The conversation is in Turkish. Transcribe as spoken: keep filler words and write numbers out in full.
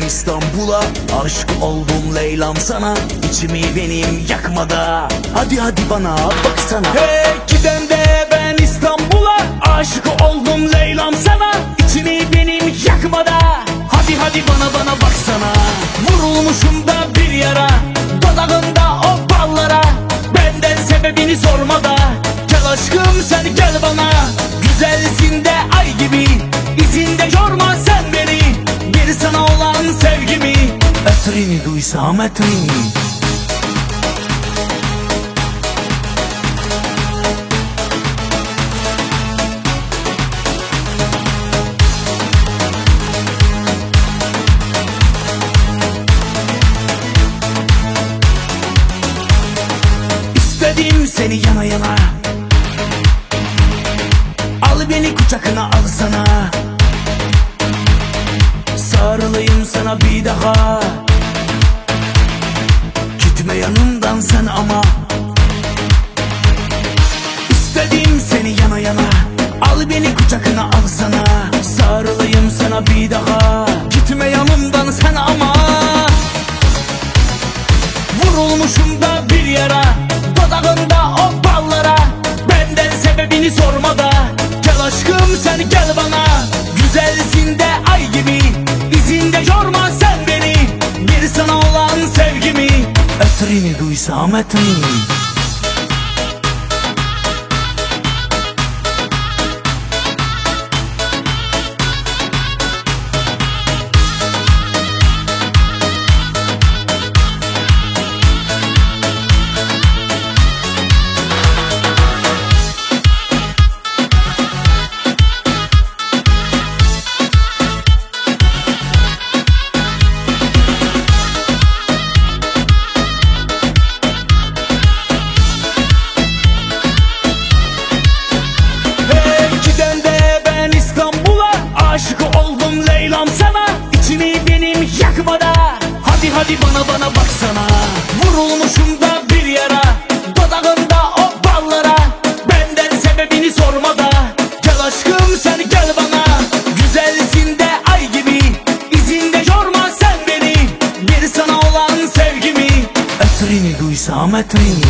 İstanbul'a, aşık oldum Leyla'm sana. İçimi benim yakmada, hadi hadi bana baksana. Hey giden de ben İstanbul'a, aşık oldum Leyla'm sana. İçimi benim yakmada, hadi hadi bana bana baksana. Vurulmuşum da bir yara, dudağında o ballara. Benden sebebini sorma da, gel aşkım sen gel bana. Güzelsin de ay gibi, izinde yorma sen beni. Bir sana olan sevgimi, etrini duysam etrini. İstedim seni yana yana, al beni kucakına alsana. Sarılayım sana bir daha, gitme yanımdan sen ama. İstedim seni yana yana, al beni kucakına alsana. Sarılayım sana bir daha, gitme yanımdan sen ama. Vurulmuşum da bir yara, dudağında o ballara. Benden sebebini sorma da, gel aşkım sen gel bana. Güzelsin de ay gibi, izinde yorma sen beni. Bir sana olan sevgimi, etrini duysam etrini. Aşık oldum Leyla'm sana, içimi benim yakmada. Hadi hadi bana bana baksana. Vurulmuşum da bir yara, dudağında o ballara. Benden sebebini sorma da, gel aşkım sen gel bana. Güzelsin de ay gibi, izinde yorma sen beni. Bir sana olan sevgimi, etrini duysam etrini.